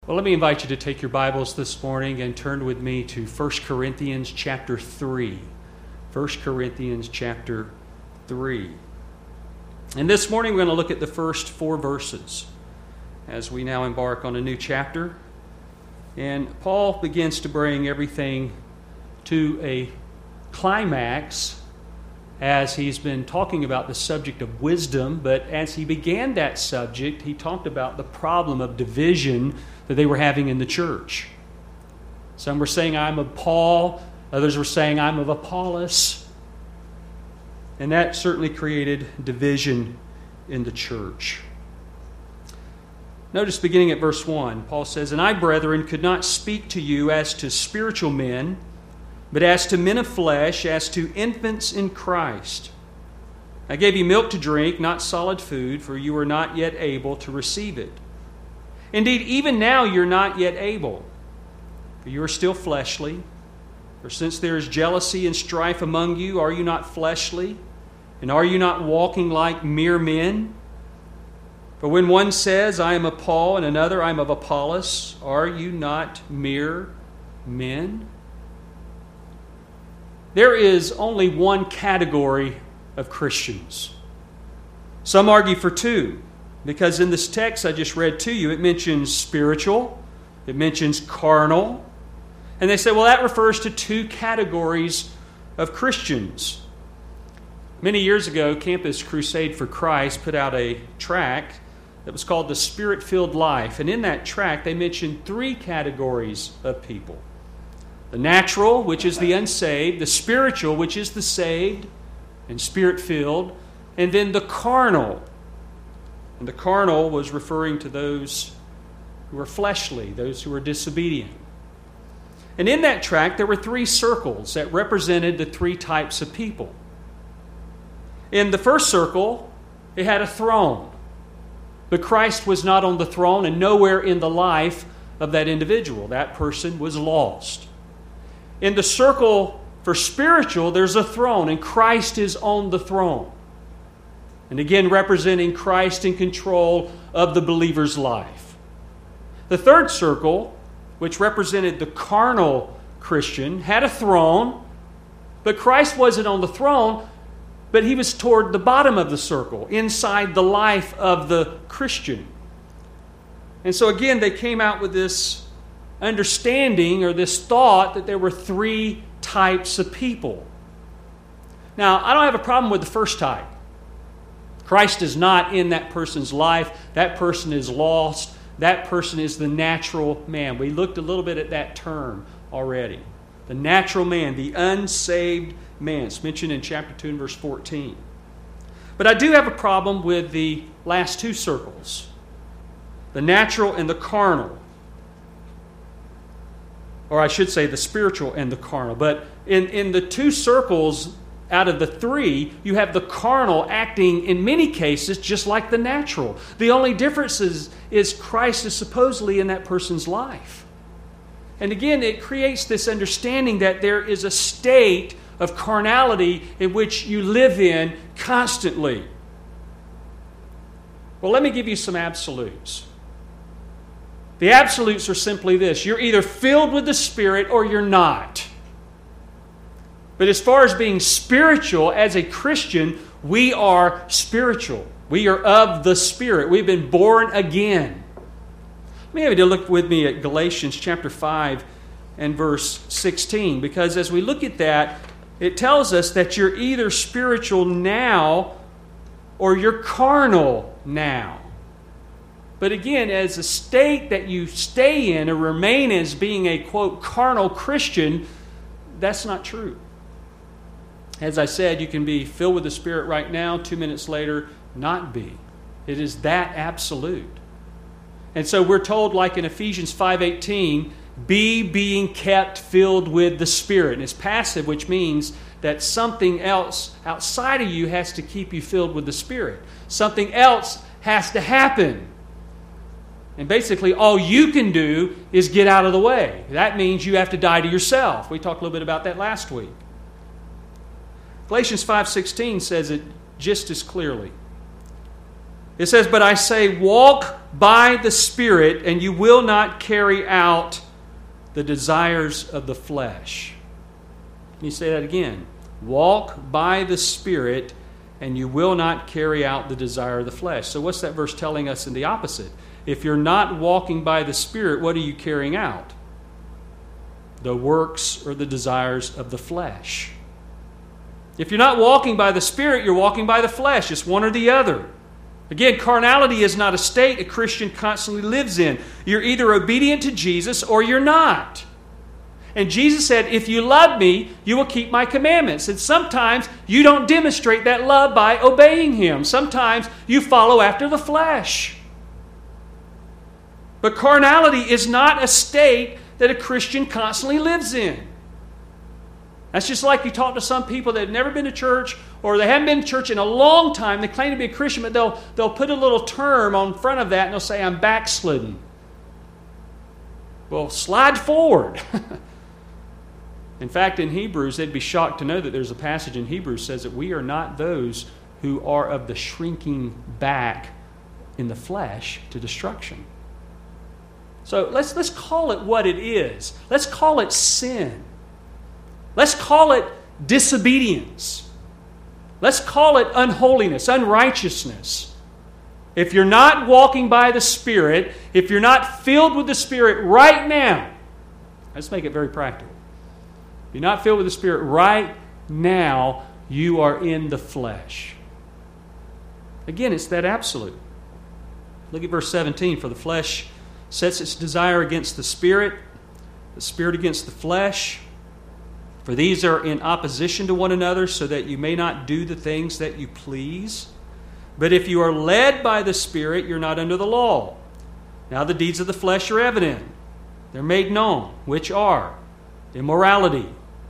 Well, let me invite you to take your Bibles this morning and turn with me to 1 Corinthians chapter 3. 1 Corinthians chapter 3. And this morning we're going to look at the first 4 verses as we now embark on a new chapter. And Paul begins to bring everything to a climax as he's been talking about the subject of wisdom. But as he began that subject, he talked about the problem of division that they were having in the church. Some were saying, I'm of Paul. Others were saying, I'm of Apollos. And that certainly created division in the church. Notice beginning at verse 1, Paul says, And I, brethren, could not speak to you as to spiritual men, but as to men of flesh, as to infants in Christ. I gave you milk to drink, not solid food, for you were not yet able to receive it. Indeed, even now you're not yet able, for you are still fleshly. For since there is jealousy and strife among you, are you not fleshly? And are you not walking like mere men? For when one says, I am of Paul, and another, I am of Apollos, are you not mere men? There is only one category of Christians. Some argue for two. Because in this text I just read to you, it mentions spiritual, it mentions carnal. And they say, well, that refers to 2 categories of Christians. Many years ago, Campus Crusade for Christ put out a tract that was called The Spirit-Filled Life. And in that tract, they mentioned 3 categories of people. The natural, which is the unsaved. The spiritual, which is the saved and Spirit-filled. And then the carnal. And the carnal was referring to those who were fleshly, those who were disobedient. And in that tract, there were 3 circles that represented the 3 types of people. In the first circle, it had a throne. But Christ was not on the throne and nowhere in the life of that individual. That person was lost. In the circle for spiritual, there's a throne, and Christ is on the throne. And again, representing Christ in control of the believer's life. The third circle, which represented the carnal Christian, had a throne, but Christ wasn't on the throne, but he was toward the bottom of the circle, inside the life of the Christian. And so again, they came out with this understanding or this thought that there were 3 types of people. Now, I don't have a problem with the first type. Christ is not in that person's life. That person is lost. That person is the natural man. We looked a little bit at that term already. The natural man, the unsaved man. It's mentioned in chapter 2 and verse 14. But I do have a problem with the last 2 circles. The natural and the carnal. Or I should say the spiritual and the carnal. But in the 2 circles, out of the 3, you have the carnal acting in many cases just like the natural. The only difference is Christ is supposedly in that person's life. And again, it creates this understanding that there is a state of carnality in which you live in constantly. Well, let me give you some absolutes. The absolutes are simply this. You're either filled with the Spirit or you're not. But as far as being spiritual, as a Christian, we are spiritual. We are of the Spirit. We've been born again. Let me have you look with me at Galatians chapter 5 and verse 16. Because as we look at that, it tells us that you're either spiritual now or you're carnal now. But again, as a state that you stay in or remain as being a, quote, carnal Christian, that's not true. As I said, you can be filled with the Spirit right now, 2 minutes later, not be. It is that absolute. And so we're told, like in Ephesians 5:18, be being kept filled with the Spirit. And it's passive, which means that something else outside of you has to keep you filled with the Spirit. Something else has to happen. And basically, all you can do is get out of the way. That means you have to die to yourself. We talked a little bit about that last week. Galatians 5:16 says it just as clearly. It says, "But I say, walk by the Spirit, and you will not carry out the desires of the flesh." Let me say that again. Walk by the Spirit, and you will not carry out the desire of the flesh. So what's that verse telling us in the opposite? If you're not walking by the Spirit, what are you carrying out? The works or the desires of the flesh. If you're not walking by the Spirit, you're walking by the flesh. It's one or the other. Again, carnality is not a state a Christian constantly lives in. You're either obedient to Jesus or you're not. And Jesus said, if you love me, you will keep my commandments. And sometimes you don't demonstrate that love by obeying Him. Sometimes you follow after the flesh. But carnality is not a state that a Christian constantly lives in. That's just like you talk to some people that have never been to church, or they haven't been to church in a long time. They claim to be a Christian, but they'll put a little term on front of that and they'll say, I'm backslidden. Well, slide forward. In fact, in Hebrews, they'd be shocked to know that there's a passage in Hebrews that says that we are not those who are of the shrinking back in the flesh to destruction. So let's call it what it is. Let's call it sin. Let's call it disobedience. Let's call it unholiness, unrighteousness. If you're not walking by the Spirit, if you're not filled with the Spirit right now, let's make it very practical. If you're not filled with the Spirit right now, you are in the flesh. Again, it's that absolute. Look at verse 17. For the flesh sets its desire against the Spirit against the flesh. For these are in opposition to one another, so that you may not do the things that you please. But if you are led by the Spirit, you're not under the law. Now the deeds of the flesh are evident. They're made known, which are immorality,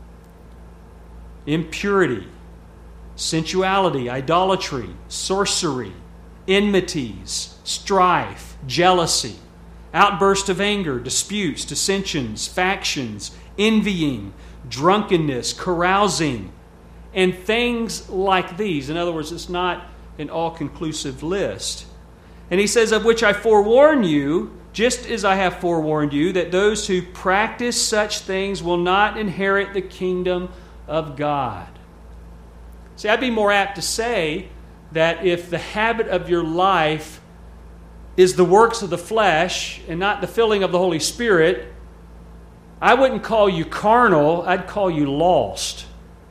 impurity, sensuality, idolatry, sorcery, enmities, strife, jealousy, outburst of anger, disputes, dissensions, factions, envying, drunkenness, carousing, and things like these. In other words, it's not an all-conclusive list. And he says, of which I forewarn you, just as I have forewarned you, that those who practice such things will not inherit the kingdom of God. See, I'd be more apt to say that if the habit of your life is the works of the flesh and not the filling of the Holy Spirit, I wouldn't call you carnal, I'd call you lost.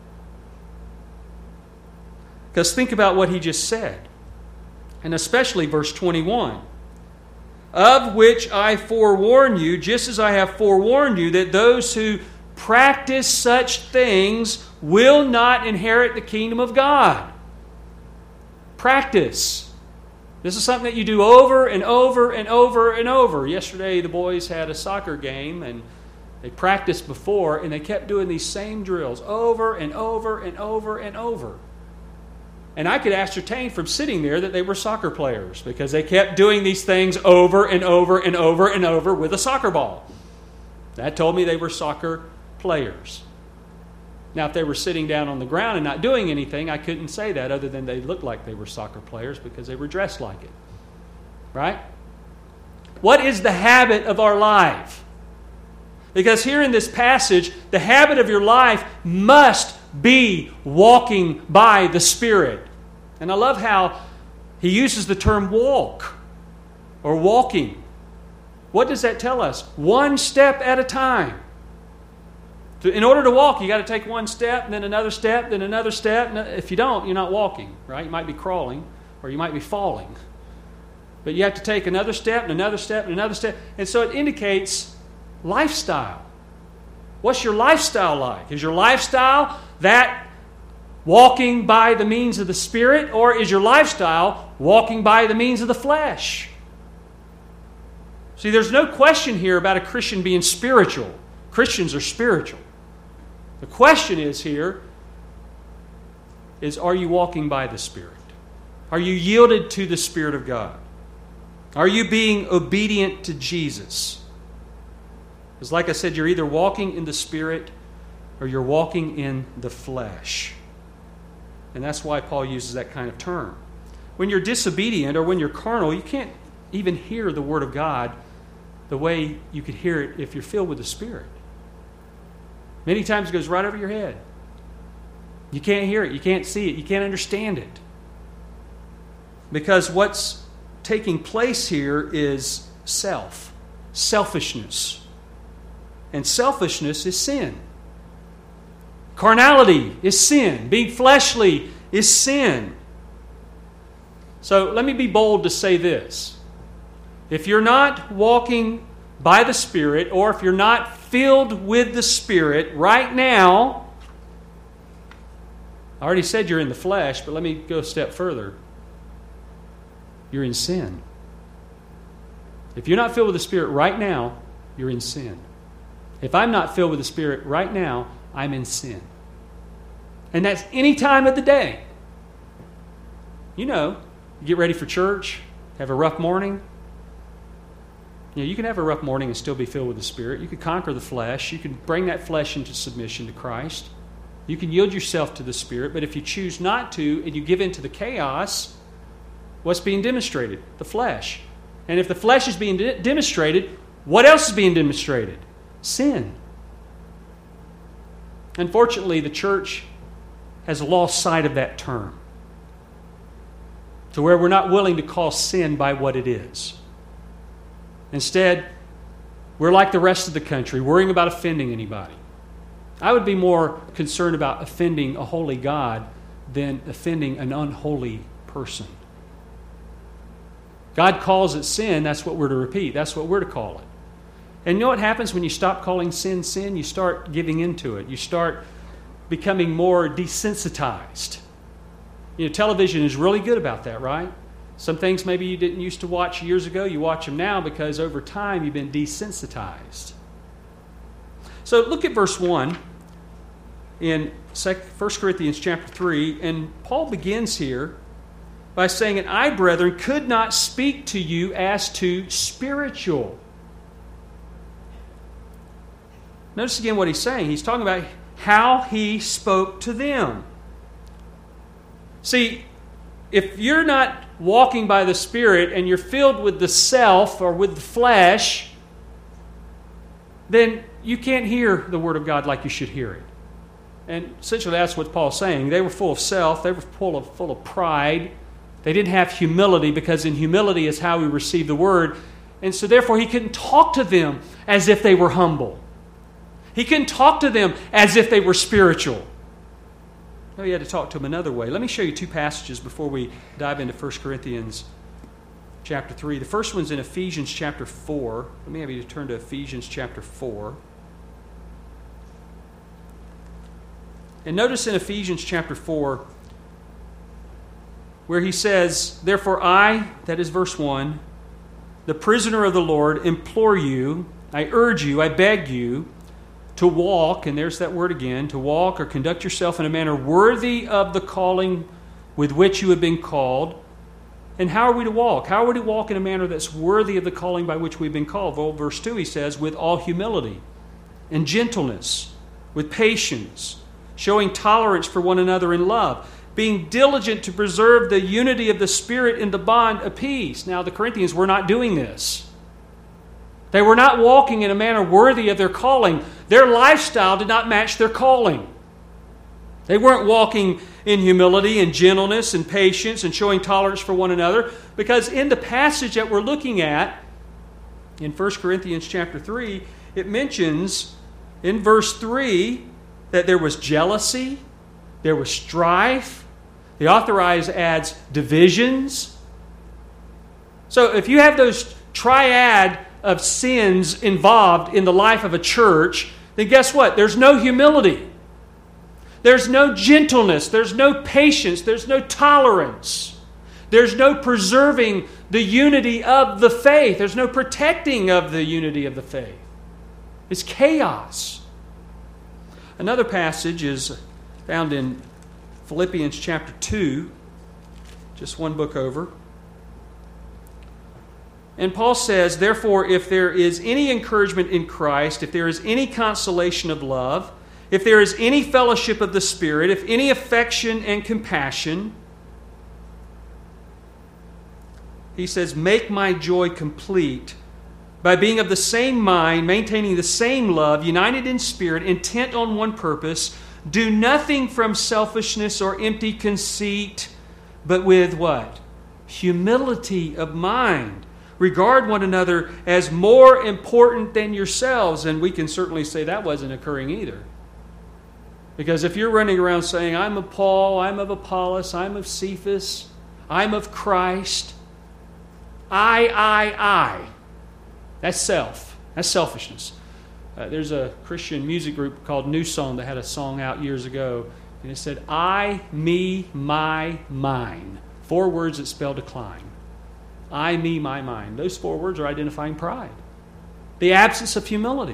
Because think about what he just said. And especially verse 21. Of which I forewarn you, just as I have forewarned you, that those who practice such things will not inherit the kingdom of God. Practice. This is something that you do over and over and over and over. Yesterday the boys had a soccer game and they practiced before, and they kept doing these same drills over and over and over and over. And I could ascertain from sitting there that they were soccer players because they kept doing these things over and over and over and over with a soccer ball. That told me they were soccer players. Now, if they were sitting down on the ground and not doing anything, I couldn't say that other than they looked like they were soccer players because they were dressed like it. Right? What is the habit of our life? Because here in this passage, the habit of your life must be walking by the Spirit. And I love how he uses the term walk or walking. What does that tell us? One step at a time. In order to walk, you got to take one step, then another step, then another step. If you don't, you're not walking, right? You might be crawling or you might be falling. But you have to take another step and another step and another step. And so it indicates lifestyle. What's your lifestyle like? Is your lifestyle that walking by the means of the Spirit, or is your lifestyle walking by the means of the flesh? See, there's no question here about a Christian being spiritual. Christians are spiritual. The question is here is, are you walking by the Spirit? Are you yielded to the Spirit of God? Are you being obedient to Jesus? Because like I said, you're either walking in the Spirit or you're walking in the flesh. And that's why Paul uses that kind of term. when you're disobedient or when you're carnal, you can't even hear the Word of God the way you could hear it if you're filled with the Spirit. Many times it goes right over your head. You can't hear it. You can't see it. You can't understand it. Because what's taking place here is selfishness. And selfishness is sin. Carnality is sin. Being fleshly is sin. So let me be bold to say this. If you're not walking by the Spirit, or if you're not filled with the Spirit right now, I already said you're in the flesh, but let me go a step further. You're in sin. If you're not filled with the Spirit right now, you're in sin. If I'm not filled with the Spirit right now, I'm in sin. And that's any time of the day. You know, you get ready for church, have a rough morning. You know, you can have a rough morning and still be filled with the Spirit. You can conquer the flesh. You can bring that flesh into submission to Christ. You can yield yourself to the Spirit. But if you choose not to and you give in to the chaos, what's being demonstrated? The flesh. And if the flesh is being demonstrated, what else is being demonstrated? Sin. Unfortunately, the church has lost sight of that term, to where we're not willing to call sin by what it is. Instead, we're like the rest of the country, worrying about offending anybody. I would be more concerned about offending a holy God than offending an unholy person. God calls it sin, that's what we're to repeat. That's what we're to call it. And you know what happens when you stop calling sin sin? You start giving into it. You start becoming more desensitized. You know, television is really good about that, right? Some things maybe you didn't used to watch years ago, you watch them now because over time you've been desensitized. So look at verse 1 in 1 Corinthians chapter 3, and Paul begins here by saying, "And I, brethren, could not speak to you as to spiritual." Notice again what he's saying. He's talking about how he spoke to them. See, if you're not walking by the Spirit and you're filled with the self or with the flesh, then you can't hear the Word of God like you should hear it. And essentially that's what Paul's saying. They were full of self. They were full of pride. They didn't have humility, because in humility is how we receive the Word. And so therefore he couldn't talk to them as if they were humble. He couldn't talk to them as if they were spiritual. No, he had to talk to them another way. Let me show you two passages before we dive into 1 Corinthians chapter 3. The first one's in Ephesians chapter 4. Let me have you turn to Ephesians chapter 4. And notice in Ephesians chapter 4 where he says, "Therefore I," that is verse 1, "the prisoner of the Lord, implore you, I urge you, I beg you, to walk," and there's that word again, to walk or conduct yourself in a manner worthy of the calling with which you have been called. And how are we to walk? How are we to walk in a manner that's worthy of the calling by which we've been called? Well, verse 2 he says, "with all humility and gentleness, with patience, showing tolerance for one another in love, being diligent to preserve the unity of the Spirit in the bond of peace." Now, the Corinthians were not doing this. They were not walking in a manner worthy of their calling. Their lifestyle did not match their calling. They weren't walking in humility and gentleness and patience and showing tolerance for one another, because in the passage that we're looking at, in 1 Corinthians chapter 3, it mentions in verse 3 that there was jealousy, there was strife. The author adds divisions. So if you have those triad of sins involved in the life of a church, then guess what? There's no humility. There's no gentleness. There's no patience. There's no tolerance. There's no preserving the unity of the faith. There's no protecting of the unity of the faith. It's chaos. Another passage is found in Philippians chapter 2, just one book over. And Paul says, "Therefore, if there is any encouragement in Christ, if there is any consolation of love, if there is any fellowship of the Spirit, if any affection and compassion, he says, make my joy complete by being of the same mind, maintaining the same love, united in spirit, intent on one purpose. Do nothing from selfishness or empty conceit, but with what? Humility of mind. Regard one another as more important than yourselves. And we can certainly say that wasn't occurring either. Because if you're running around saying, I'm of Paul, I'm of Apollos, I'm of Cephas, I'm of Christ, I. That's self. That's selfishness. There's a Christian music group called New Song that had a song out years ago. And it said, I, me, my, mine. 4 words that spell decline. I, me, my, mine. Those 4 words are identifying pride. The absence of humility.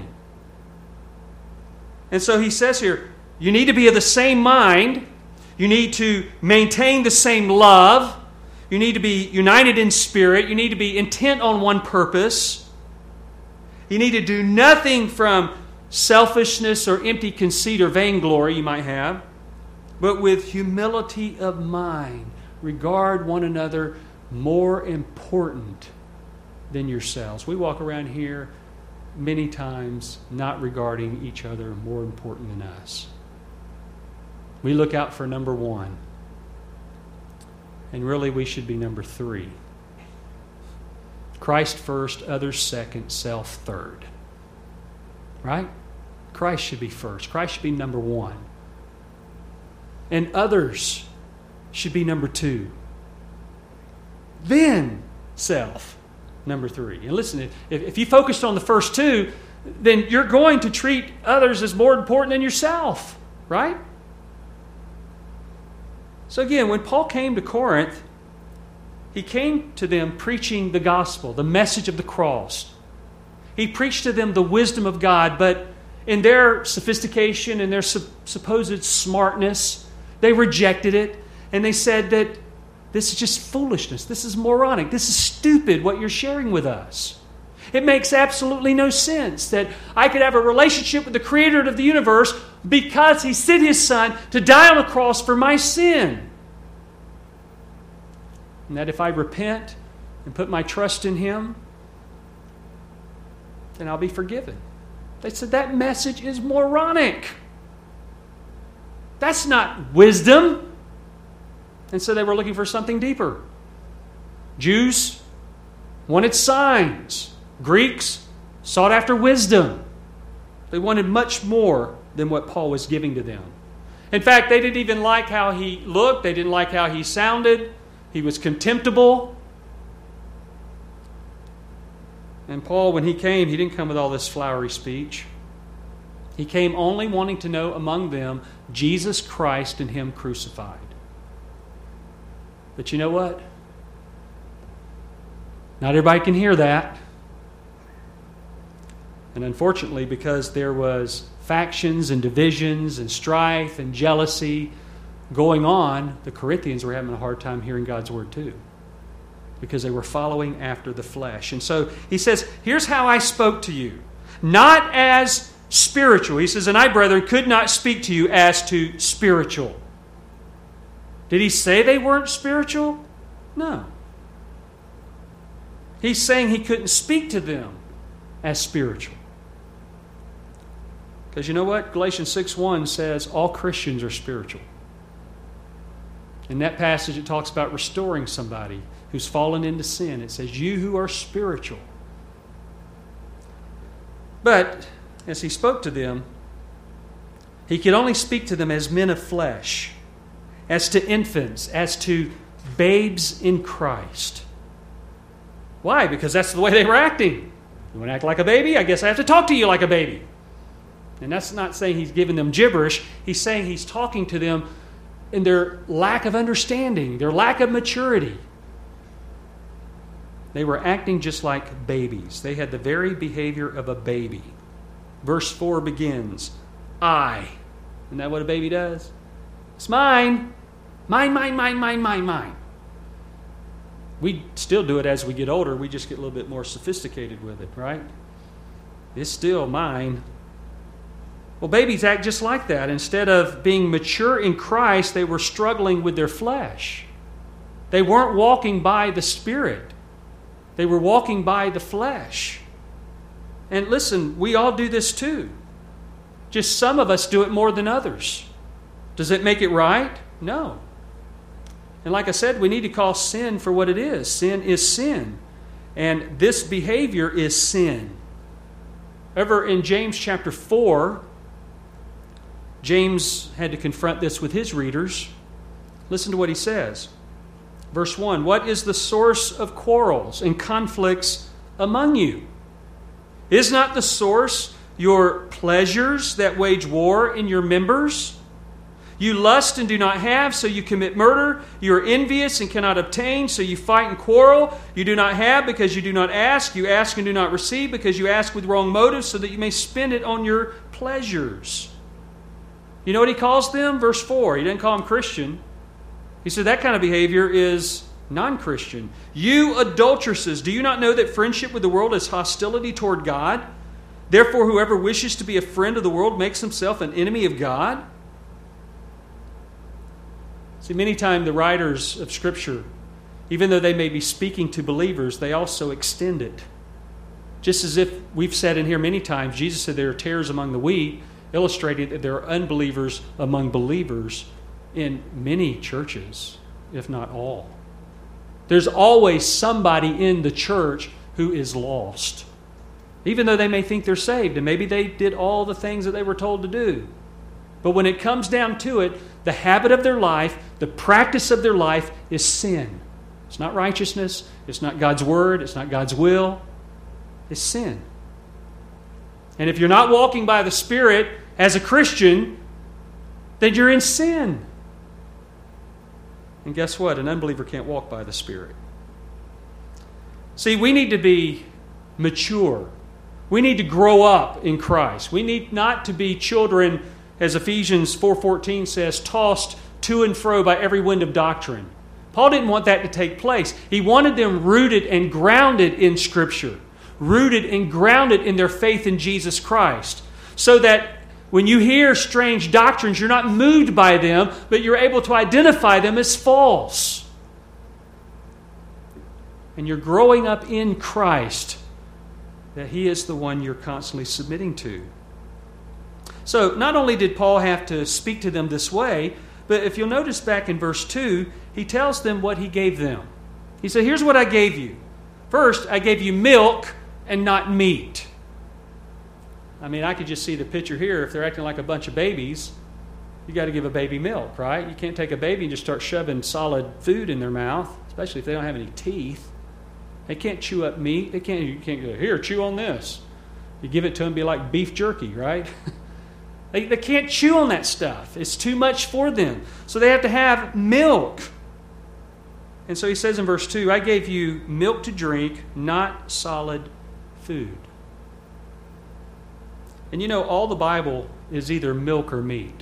And so he says here, you need to be of the same mind. You need to maintain the same love. You need to be united in spirit. You need to be intent on one purpose. You need to do nothing from selfishness or empty conceit or vainglory you might have, but with humility of mind. Regard one another more important than yourselves. We walk around here many times not regarding each other more important than us. We look out for number 1. And really we should be number 3. Christ first, others second, self third. Right? Christ should be first. Christ should be number 1. And others should be number 2. Then self, number 3. And listen, if you focused on the first 2, then you're going to treat others as more important than yourself. Right? So again, when Paul came to Corinth, he came to them preaching the gospel, the message of the cross. He preached to them the wisdom of God, but in their sophistication and their supposed smartness, they rejected it, and they said that this is just foolishness, this is moronic, this is stupid what you're sharing with us. It makes absolutely no sense that I could have a relationship with the Creator of the universe because He sent His Son to die on the cross for my sin. And that if I repent and put my trust in Him, then I'll be forgiven. They said that message is moronic. That's not wisdom. And so they were looking for something deeper. Jews wanted signs. Greeks sought after wisdom. They wanted much more than what Paul was giving to them. In fact, they didn't even like how he looked. They didn't like how he sounded. He was contemptible. And Paul, when he came, he didn't come with all this flowery speech. He came only wanting to know among them Jesus Christ and Him crucified. But you know what? Not everybody can hear that. And unfortunately, because there was factions and divisions and strife and jealousy going on, the Corinthians were having a hard time hearing God's word too, because they were following after the flesh. And so he says, here's how I spoke to you. Not as spiritual. He says, and I, brethren, could not speak to you as to spiritual. Did he say they weren't spiritual? No. He's saying he couldn't speak to them as spiritual. Because you know what? Galatians 6:1 says all Christians are spiritual. In that passage it talks about restoring somebody who's fallen into sin. It says, you who are spiritual. But as he spoke to them, he could only speak to them as men of flesh, as to infants, as to babes in Christ. Why? Because that's the way they were acting. You want to act like a baby? I guess I have to talk to you like a baby. And that's not saying he's giving them gibberish. He's saying he's talking to them in their lack of understanding, their lack of maturity. They were acting just like babies. They had the very behavior of a baby. Verse 4 begins, I. Isn't that what a baby does? It's mine. Mine, mine, mine, mine, mine, mine. We still do it as we get older. We just get a little bit more sophisticated with it, right? It's still mine. Well, babies act just like that. Instead of being mature in Christ, they were struggling with their flesh. They weren't walking by the Spirit. They were walking by the flesh. And listen, we all do this too. Just some of us do it more than others. Does it make it right? No. And like I said, we need to call sin for what it is. Sin is sin. And this behavior is sin. Over in James chapter 4, James had to confront this with his readers. Listen to what he says. Verse 1, "What is the source of quarrels and conflicts among you? Is not the source your pleasures that wage war in your members? You lust and do not have, so you commit murder. You are envious and cannot obtain, so you fight and quarrel. You do not have because you do not ask. You ask and do not receive because you ask with wrong motives, so that you may spend it on your pleasures." You know what he calls them? Verse 4. He doesn't call them Christian. He said that kind of behavior is non-Christian. "You adulteresses, do you not know that friendship with the world is hostility toward God? Therefore, whoever wishes to be a friend of the world makes himself an enemy of God." See, many times the writers of Scripture, even though they may be speaking to believers, they also extend it. Just as if we've said in here many times, Jesus said there are tares among the wheat, illustrating that there are unbelievers among believers in many churches, if not all. There's always somebody in the church who is lost, even though they may think they're saved, and maybe they did all the things that they were told to do. But when it comes down to it, the habit of their life, the practice of their life is sin. It's not righteousness. It's not God's word. It's not God's will. It's sin. And if you're not walking by the Spirit as a Christian, then you're in sin. And guess what? An unbeliever can't walk by the Spirit. See, we need to be mature. We need to grow up in Christ. We need not to be children, as Ephesians 4:14 says, tossed to and fro by every wind of doctrine. Paul didn't want that to take place. He wanted them rooted and grounded in Scripture, rooted and grounded in their faith in Jesus Christ, so that when you hear strange doctrines, you're not moved by them, but you're able to identify them as false. And you're growing up in Christ, that He is the one you're constantly submitting to. So not only did Paul have to speak to them this way, but if you'll notice back in verse 2, he tells them what he gave them. He said, "Here's what I gave you. First, I gave you milk and not meat." I mean, I could just see the picture here. If they're acting like a bunch of babies, you got to give a baby milk, right? You can't take a baby and just start shoving solid food in their mouth, especially if they don't have any teeth. They can't chew up meat. You can't go, "Here, chew on this." You give it to them, be like beef jerky, right? They can't chew on that stuff. It's too much for them. So they have to have milk. And so he says in verse 2, "I gave you milk to drink, not solid food." And you know, all the Bible is either milk or meat.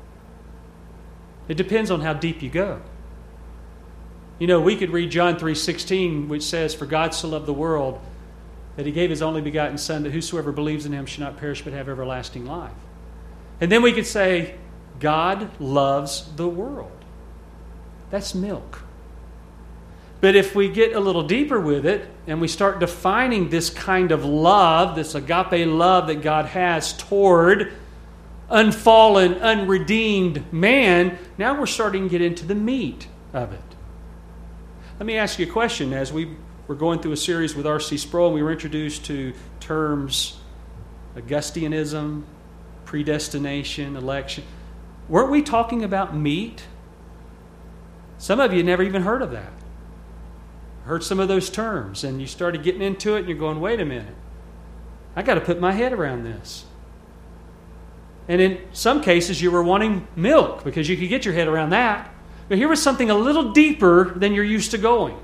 It depends on how deep you go. You know, we could read John 3:16, which says, "For God so loved the world that He gave His only begotten Son, that whosoever believes in Him should not perish but have everlasting life." And then we could say, God loves the world. That's milk. But if we get a little deeper with it and we start defining this kind of love, this agape love that God has toward unfallen, unredeemed man, now we're starting to get into the meat of it. Let me ask you a question. As we were going through a series with R.C. Sproul, and we were introduced to terms Augustianism, predestination, election. Weren't we talking about meat? Some of you never even heard of that. Heard some of those terms, and you started getting into it, and you're going, "Wait a minute. I got to put my head around this." And in some cases, you were wanting milk because you could get your head around that. But here was something a little deeper than you're used to going.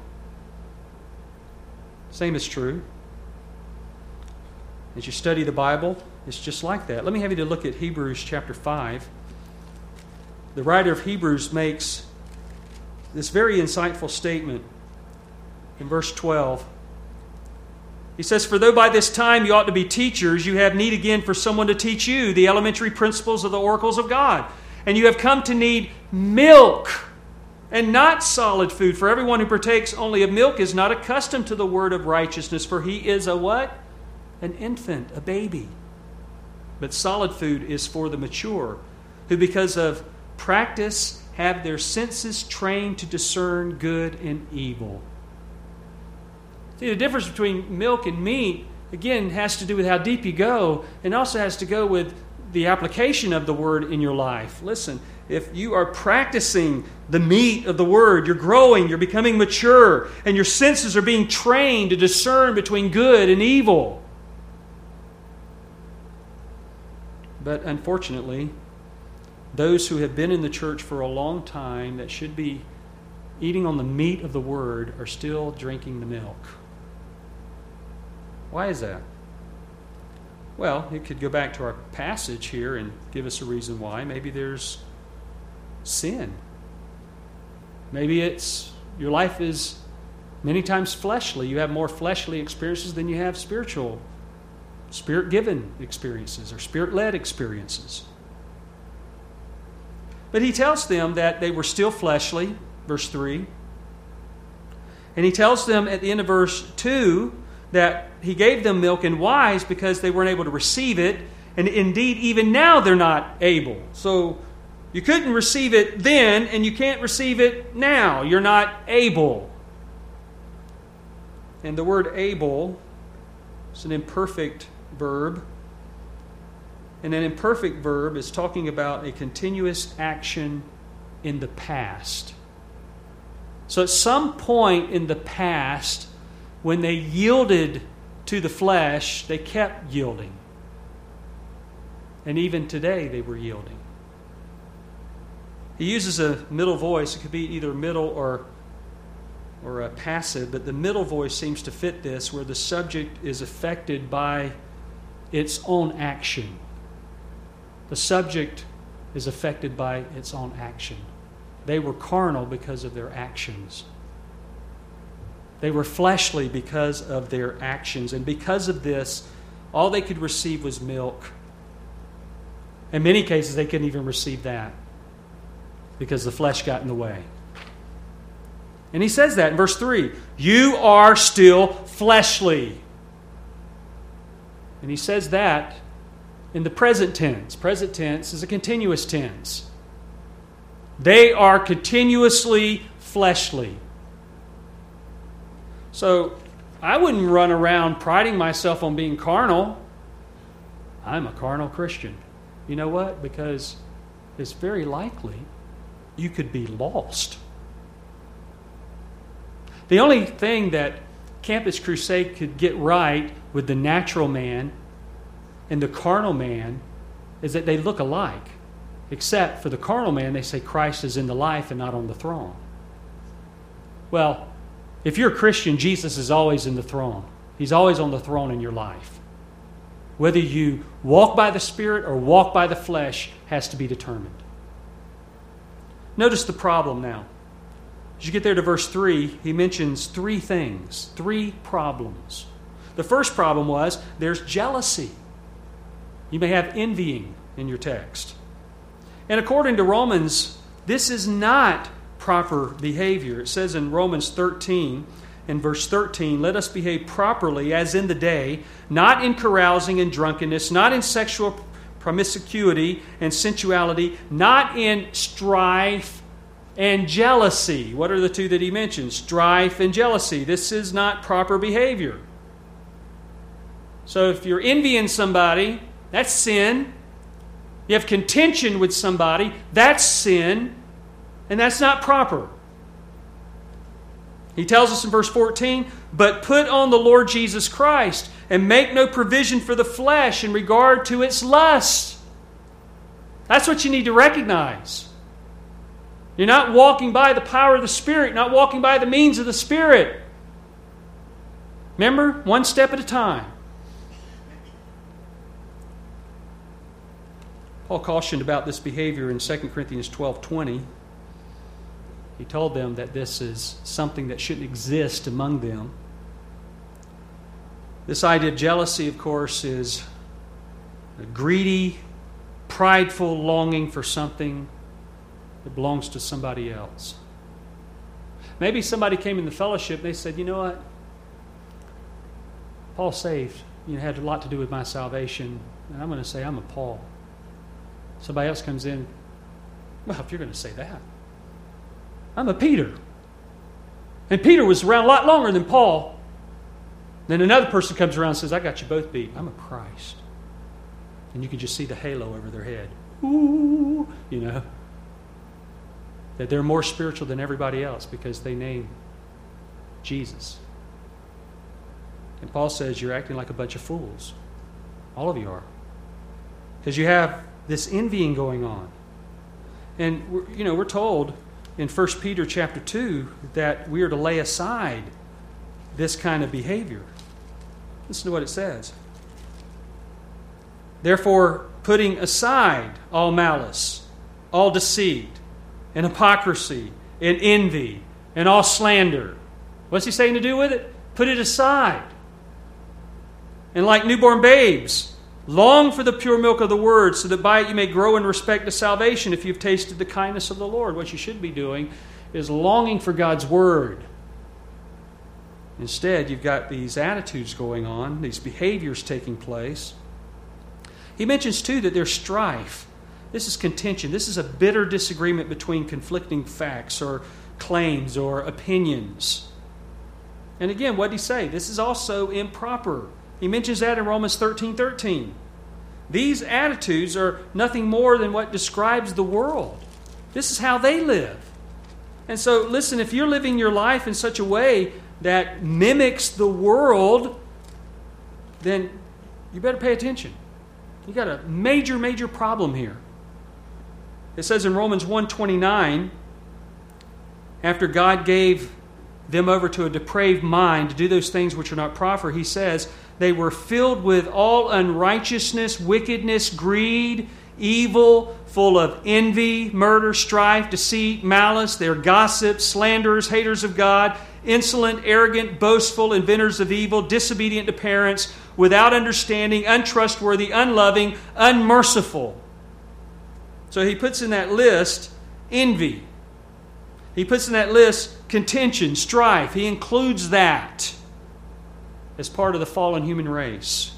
Same is true. As you study the Bible, it's just like that. Let me have you to look at Hebrews chapter 5. The writer of Hebrews makes this very insightful statement in verse 12. He says, "For though by this time you ought to be teachers, you have need again for someone to teach you the elementary principles of the oracles of God. And you have come to need milk, and not solid food. For everyone who partakes only of milk is not accustomed to the word of righteousness, for he is a what? An infant, a baby. But solid food is for the mature, who because of practice have their senses trained to discern good and evil. See, the difference between milk and meat, again, has to do with how deep you go, and also has to go with the application of the Word in your life. Listen, if you are practicing the meat of the Word, you're growing, you're becoming mature, and your senses are being trained to discern between good and evil. But unfortunately, those who have been in the church for a long time that should be eating on the meat of the Word are still drinking the milk. Why is that? Well, it could go back to our passage here and give us a reason why. Maybe there's sin. Maybe it's your life is many times fleshly. You have more fleshly experiences than you have spiritual, Spirit-given experiences or Spirit-led experiences. But he tells them that they were still fleshly, verse 3. And he tells them at the end of verse 2 that he gave them milk and wise because they weren't able to receive it. And indeed, even now they're not able. So you couldn't receive it then, and you can't receive it now. You're not able. And the word able is an imperfect verb. And an imperfect verb is talking about a continuous action in the past. So at some point in the past, when they yielded to the flesh, they kept yielding. And even today, they were yielding. He uses a middle voice. It could be either middle or a passive, but the middle voice seems to fit this, where the subject is affected by its own action. The subject is affected by its own action. They were carnal because of their actions. They were fleshly because of their actions. And because of this, all they could receive was milk. In many cases, they couldn't even receive that because the flesh got in the way. And he says that in verse 3. You are still fleshly. And he says that in the present tense. Present tense is a continuous tense. They are continuously fleshly. So I wouldn't run around priding myself on being carnal. I'm a carnal Christian. You know what? Because it's very likely you could be lost. The only thing that Campus Crusade could get right with the natural man and the carnal man is that they look alike. Except for the carnal man, they say Christ is in the life and not on the throne. Well, if you're a Christian, Jesus is always in the throne. He's always on the throne in your life. Whether you walk by the Spirit or walk by the flesh has to be determined. Notice the problem now. As you get there to verse 3, he mentions three things, three problems. The first problem was there's jealousy. You may have envying in your text. And according to Romans, this is not proper behavior. It says in Romans 13, in verse 13, let us behave properly as in the day, not in carousing and drunkenness, not in sexual promiscuity and sensuality, not in strife and jealousy. What are the two that he mentions? Strife and jealousy. This is not proper behavior. So if you're envying somebody, that's sin. You have contention with somebody, that's sin. And that's not proper. He tells us in verse 14, but put on the Lord Jesus Christ and make no provision for the flesh in regard to its lust. That's what you need to recognize. You're not walking by the power of the Spirit, not walking by the means of the Spirit. Remember, one step at a time. Paul cautioned about this behavior in 2 Corinthians 12:20. He told them that this is something that shouldn't exist among them. This idea of jealousy, of course, is a greedy, prideful longing for something that belongs to somebody else. Maybe somebody came in the fellowship and they said, you know what? Paul saved. Had a lot to do with my salvation. And I'm going to say I'm a Paul. Somebody else comes in. Well, if you're going to say that, I'm a Peter. And Peter was around a lot longer than Paul. Then another person comes around and says, I got you both beat. I'm a Christ. And you can just see the halo over their head. Ooh, that they're more spiritual than everybody else because they name Jesus. And Paul says you're acting like a bunch of fools. All of you are. Because you have this envying going on. And we're told in 1 Peter chapter 2 that we are to lay aside this kind of behavior. Listen to what it says. Therefore, putting aside all malice, all deceit, and hypocrisy, and envy, and all slander. What's he saying to do with it? Put it aside. And like newborn babes, long for the pure milk of the Word, so that by it you may grow in respect to salvation, if you've tasted the kindness of the Lord. What you should be doing is longing for God's Word. Instead, you've got these attitudes going on, these behaviors taking place. He mentions, too, that there's strife. This is contention. This is a bitter disagreement between conflicting facts or claims or opinions. And again, what did he say? This is also improper. He mentions that in Romans 13:13. These attitudes are nothing more than what describes the world. This is how they live. And so, listen, if you're living your life in such a way that mimics the world, then you better pay attention. You've got a major, major problem here. It says in Romans 1:29, after God gave them over to a depraved mind to do those things which are not proper, he says, they were filled with all unrighteousness, wickedness, greed, evil, full of envy, murder, strife, deceit, malice. They're gossips, slanderers, haters of God, insolent, arrogant, boastful, inventors of evil, disobedient to parents, without understanding, untrustworthy, unloving, unmerciful. So he puts in that list envy. He puts in that list contention, strife. He includes that as part of the fallen human race.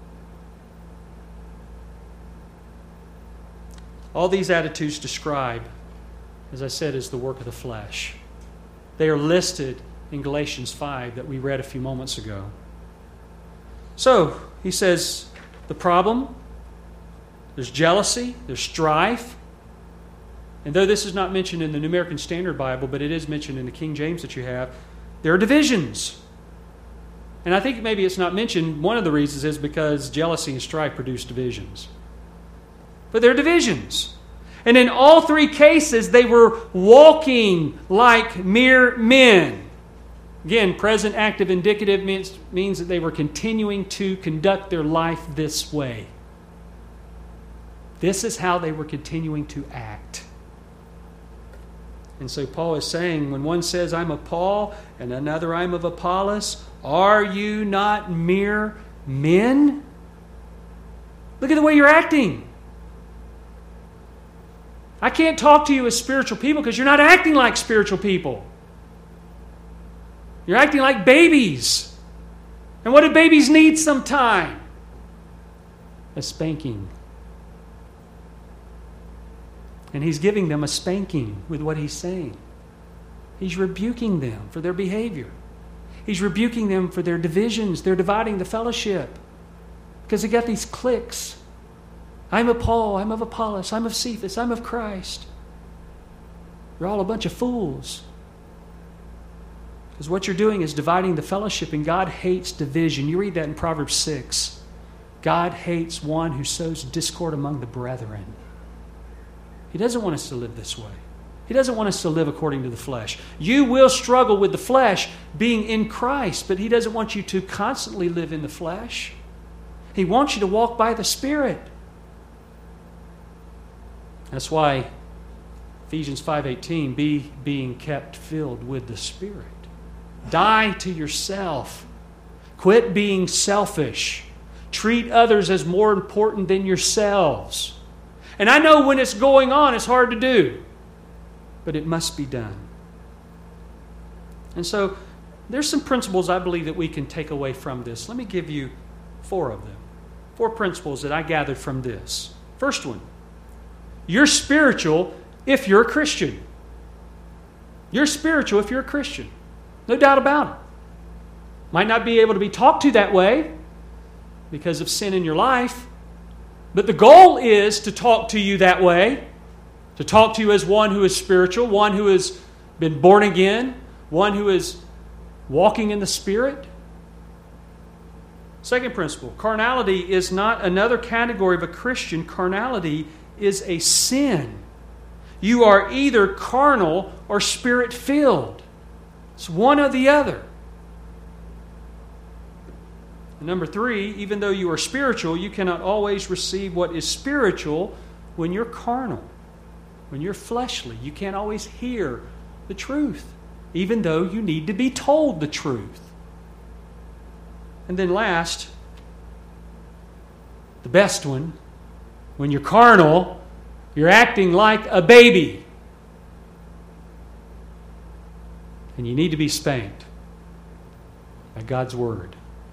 All these attitudes describe, as I said, is the work of the flesh. They are listed in Galatians 5 that we read a few moments ago. So, he says, the problem, there's jealousy, there's strife. And though this is not mentioned in the New American Standard Bible, but it is mentioned in the King James that you have, there are divisions. And I think maybe it's not mentioned. One of the reasons is because jealousy and strife produce divisions. But there are divisions. And in all three cases, they were walking like mere men. Again, present active indicative means that they were continuing to conduct their life this way. This is how they were continuing to act. And so Paul is saying, when one says, I'm of Paul, and another, I'm of Apollos, are you not mere men? Look at the way you're acting. I can't talk to you as spiritual people because you're not acting like spiritual people. You're acting like babies. And what do babies need sometime? A spanking. And he's giving them a spanking with what he's saying. He's rebuking them for their behavior. He's rebuking them for their divisions. They're dividing the fellowship because they got these cliques. I'm of Paul, I'm of Apollos, I'm of Cephas, I'm of Christ. You're all a bunch of fools. Because what you're doing is dividing the fellowship, and God hates division. You read that in Proverbs 6. God hates one who sows discord among the brethren. He doesn't want us to live this way. He doesn't want us to live according to the flesh. You will struggle with the flesh being in Christ, but He doesn't want you to constantly live in the flesh. He wants you to walk by the Spirit. That's why Ephesians 5:18, be being kept filled with the Spirit. Die to yourself. Quit being selfish. Treat others as more important than yourselves. And I know when it's going on, it's hard to do. But it must be done. And so there's some principles I believe that we can take away from this. Let me give you 4 of them. 4 principles that I gathered from this. First one, you're spiritual if you're a Christian. You're spiritual if you're a Christian. No doubt about it. Might not be able to be talked to that way because of sin in your life, but the goal is to talk to you that way, to talk to you as one who is spiritual, one who has been born again, one who is walking in the Spirit. Second principle, carnality is not another category of a Christian. Carnality is a sin. You are either carnal or Spirit-filled. It's one or the other. And number 3, even though you are spiritual, you cannot always receive what is spiritual when you're carnal, when you're fleshly. You can't always hear the truth, even though you need to be told the truth. And then last, the best one, when you're carnal, you're acting like a baby. And you need to be spanked by God's Word.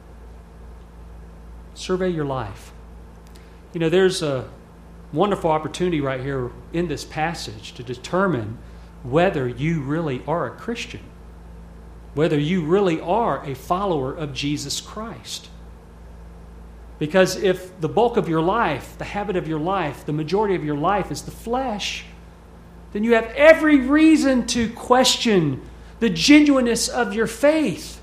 Survey your life. You know, there's a wonderful opportunity right here in this passage to determine whether you really are a Christian, whether you really are a follower of Jesus Christ. Because if the bulk of your life, the habit of your life, the majority of your life is the flesh, then you have every reason to question the genuineness of your faith.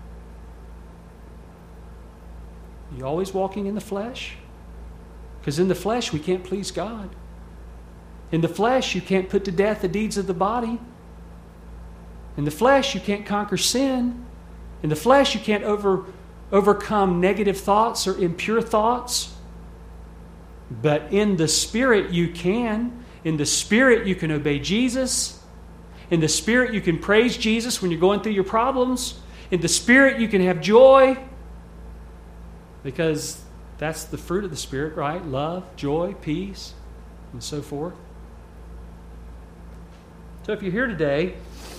Are you always walking in the flesh? Because in the flesh we can't please God. In the flesh you can't put to death the deeds of the body. In the flesh you can't conquer sin. In the flesh you can't overcome negative thoughts or impure thoughts. But in the Spirit you can. In the Spirit you can obey Jesus. In the Spirit you can praise Jesus when you're going through your problems. In the Spirit you can have joy. Because that's the fruit of the Spirit, right? Love, joy, peace, and so forth. So if you're here today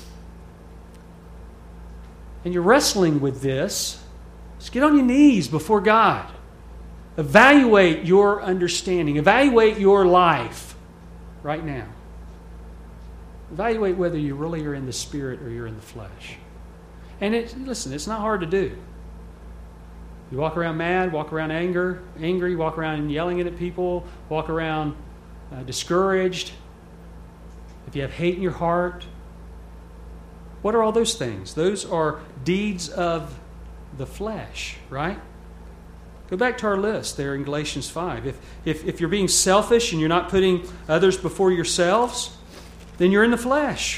and you're wrestling with this, just get on your knees before God. Evaluate your understanding. Evaluate your life right now. Evaluate whether you really are in the Spirit or you're in the flesh. And listen, it's not hard to do. You walk around mad, walk around angry, walk around yelling at people, walk around discouraged. If you have hate in your heart, what are all those things? Those are deeds of the flesh, right? Go back to our list there in Galatians 5. If you're being selfish and you're not putting others before yourselves, then you're in the flesh.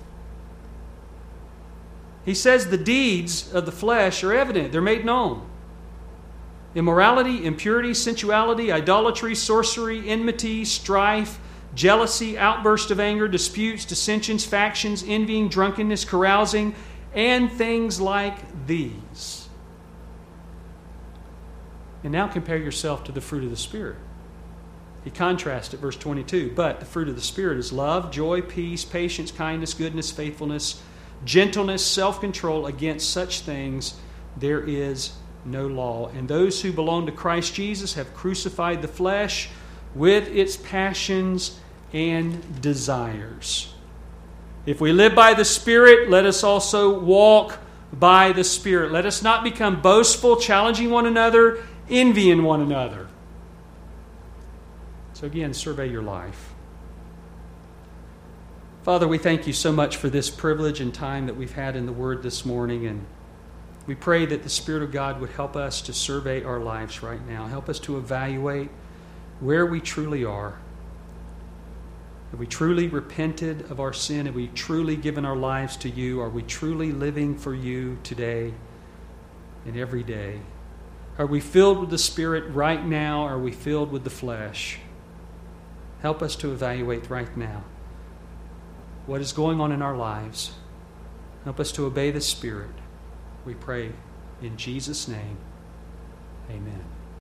He says the deeds of the flesh are evident. They're made known. Immorality, impurity, sensuality, idolatry, sorcery, enmity, strife, jealousy, outburst of anger, disputes, dissensions, factions, envying, drunkenness, carousing, and things like these. And now compare yourself to the fruit of the Spirit. He contrasts it, verse 22. But the fruit of the Spirit is love, joy, peace, patience, kindness, goodness, faithfulness, gentleness, self-control. Against such things there is no law. And those who belong to Christ Jesus have crucified the flesh with its passions and desires. If we live by the Spirit, let us also walk by the Spirit. Let us not become boastful, challenging one another, envying one another. So again, survey your life. Father, we thank you so much for this privilege and time that we've had in the Word this morning, and we pray that the Spirit of God would help us to survey our lives right now. Help us to evaluate where we truly are. Have we truly repented of our sin? Have we truly given our lives to you? Are we truly living for you today and every day? Are we filled with the Spirit right now? Or are we filled with the flesh? Help us to evaluate right now what is going on in our lives. Help us to obey the Spirit. We pray in Jesus' name. Amen.